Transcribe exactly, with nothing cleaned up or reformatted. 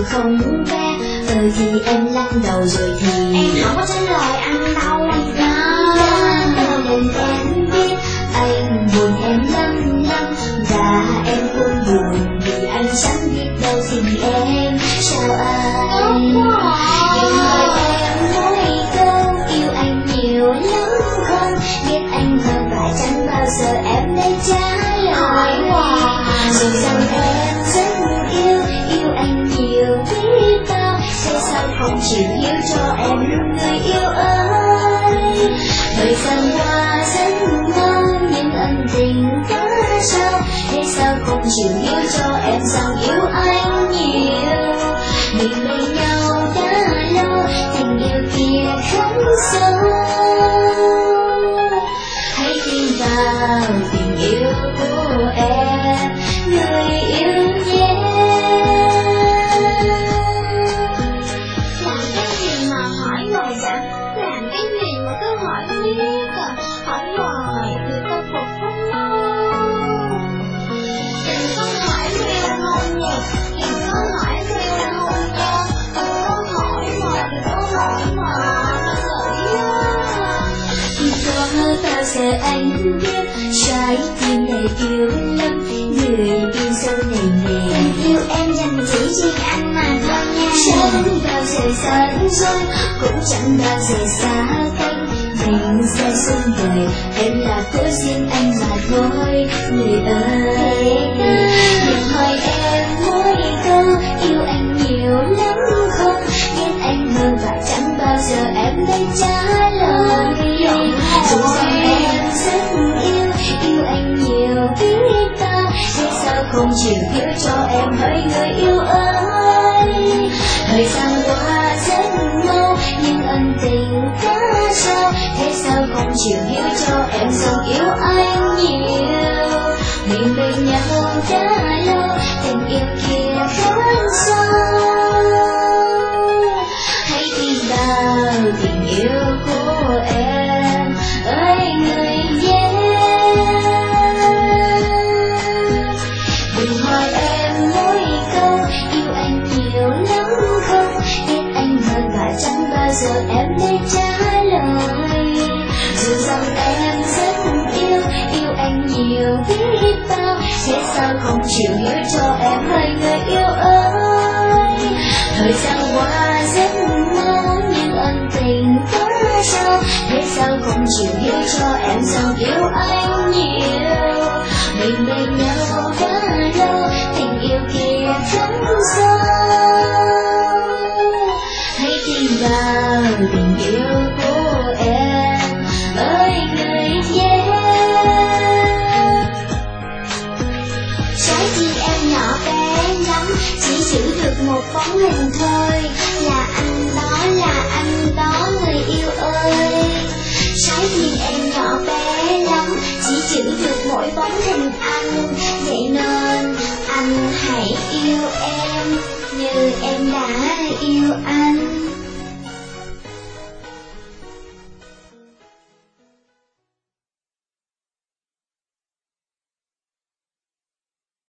không ve. Ừ thì em lắc đầu rồi thì em không có trả lời anh đâu. Đó nên em biết anh buồn em lắm lắm, và em cũng buồn vì anh chẳng biết đâu tình em sao anh. Đừng hỏi em mỗi câu yêu anh nhiều lắm không, biết anh hơn và chẳng bao giờ em để trả lời. Dù rằng em rất yêu, yêu anh nhiều biết bao, tại sao không chịu hiểu cho em người yêu ơi. Thời gian qua rất ngon nhưng ân tình quá sâu, tại sao không chịu hiểu cho em rằng yêu anh nhiều. Mình bên nhau đã lâu, tình yêu kia không sâu. Hãy tin vào tình yêu của em, người yêu nhé. Làm cái gì mà hỏi rồi vậy? Làm cái gì mà cứ hỏi miết à? Hỏi hoài người ta phục không đâu. Đừng có hỏi kêu là hôn nhạc, đừng có hỏi kêu là hôn cho. Đừng có hỏi mà, đừng có hỏi mà, gửi á. Có bao giờ anh biết trái tim này yêu lắm, người yêu dấu này nè. Tình yêu em dành chỉ riêng anh mà thôi nha. Chẳng bao giờ xa rồi, cũng chẳng bao giờ xa cách. Mình sẽ xuân đời, em là của riêng anh mà thôi, người ơi. Đừng hỏi em mỗi câu yêu anh nhiều lắm không, biết anh hơn và chẳng bao giờ em để trả lời. Dù rằng em rất yêu, yêu anh nhiều biết bao, tại sao không chịu hiểu cho em hỡi người yêu ơi. Thời gian qua rất mau nhưng ân tình quá sâu, tại sao không chịu hiểu cho em rằng yêu anh nhiều. Mình bên nhau đã lâu, tình yêu kia không sâu. Hãy tin vào tình yêu của em ơi người nhé. Đừng hỏi em mỗi câu yêu anh nhiều lắm không, biết anh hơn và chẳng bao giờ em để trả lời. Dù rằng em rất yêu, yêu anh nhiều biết bao, tại sao không chịu hiểu cho em hỡi người yêu ơi. Thời gian qua rất mau nhưng ân tình quá sâu, tại sao không chịu hiểu cho em rằng yêu anh nhiều. Mình bên nhau đã lâu, tình yêu kia không sâu. Hãy tin vào tình yêu của em ơi người nhé. Trái tim em nhỏ bé lắm, chỉ giữ được một bóng hình thôi. Là anh đó, là anh đó người yêu ơi. Trái tim em nhỏ bé lắm, chỉ giữ được mỗi bóng hình anh. Vậy nên anh hãy yêu em như em đã yêu anh.